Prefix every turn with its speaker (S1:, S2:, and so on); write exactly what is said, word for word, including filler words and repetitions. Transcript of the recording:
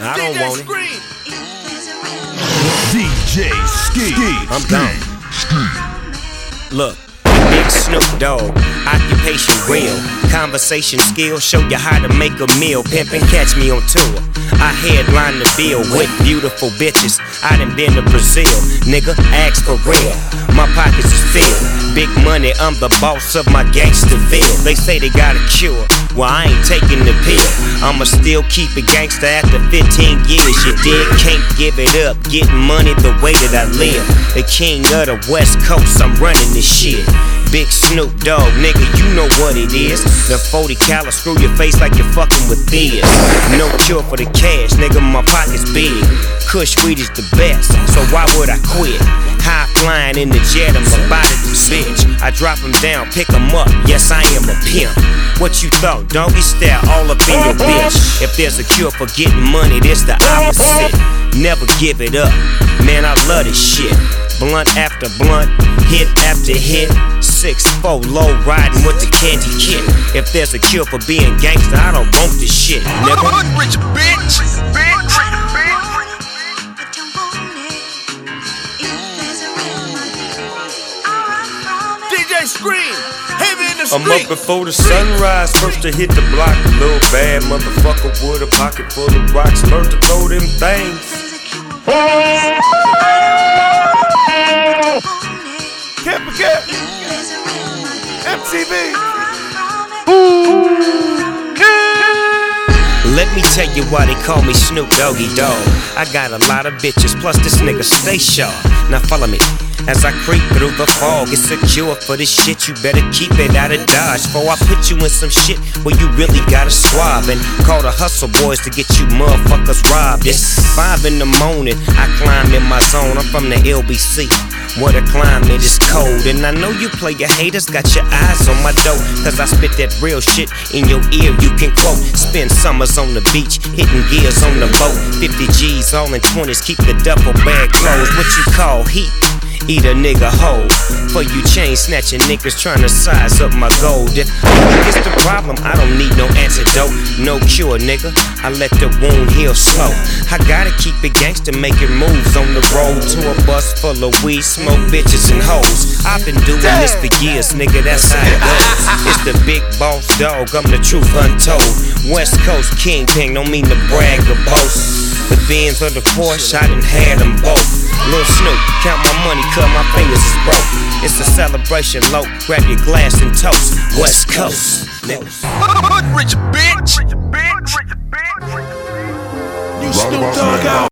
S1: I don't want it.
S2: D J Ski.
S1: I'm gone. Look, Big Snoop Dogg, occupation real, conversation skills, show you how to make a meal. Pimpin', catch me on tour. I headline the bill with beautiful bitches. I done been to Brazil, nigga, ask for real. My pockets is filled, big money, I'm the boss of my gangsterville. They say they got a cure, well I ain't taking the pill. I'ma still keep it gangster after fifteen years. You dig? Can't give it up, getting money the way that I live. The king of the West Coast, I'm running this shit. Big Snoop Dogg, nigga, you know what it is. The forty caliber screw your face like you're fucking with theirs. No cure for the cash, nigga, my pocket's big. Kush weed is the best, so why would I quit? High flying in the jet, I'm about it, bitch. I drop them down, pick them up, yes I am a pimp. What you thought, doggy style all up in your bitch. If there's a cure for getting money, this the opposite. Never give it up, man, I love this shit. Blunt after blunt, hit after hit. six four low riding with the candy kit. If there's a cure for being gangster, I don't want this shit, nigga.
S3: Rich bitch, bitch, bitch. D J Scream, heavy in the street.
S1: I'm up before the sunrise, first to hit the block. A little bad motherfucker with a pocket full of rocks. Learn to throw them things.
S2: Can't forget M T V.
S1: Let me tell you why they call me Snoop Doggy Dogg. I got a lot of bitches, plus this nigga stay sharp. Now follow me as I creep through the fog. It's a cure for this shit, you better keep it out of Dodge. Before I put you in some shit where you really gotta swab and call the hustle boys to get you motherfuckers robbed. It's five in the morning, I climb in my zone. I'm from the L B C, where the climate is cold. And I know you play your haters, got your eyes on my dough. Cause I spit that real shit in your ear, you can quote. Spend summers on the beach, hitting gears on the boat. Fifty G's all in twenties, keep the duffel bag closed. What you call heat? Eat a nigga whole. For you chain snatching niggas trying to size up my gold. If it's the problem, I don't need no antidote. No cure, nigga, I let the wound heal slow. I gotta keep it gangster, making moves on the road to a bus full of weed, smoke, bitches and hoes. I've been doing this for years, nigga, that's how it goes. It's the big boss dog, I'm the truth untold. West Coast kingpin, don't mean to brag or boast. The Benz or the Porsche, I done had them both. Lil Snoop, count my money, cut my fingers is broke. It's a celebration, low, grab your glass and toast. West Coast, niggas.
S3: Rich bitch, bitch, bitch. You Snoop Dogg out.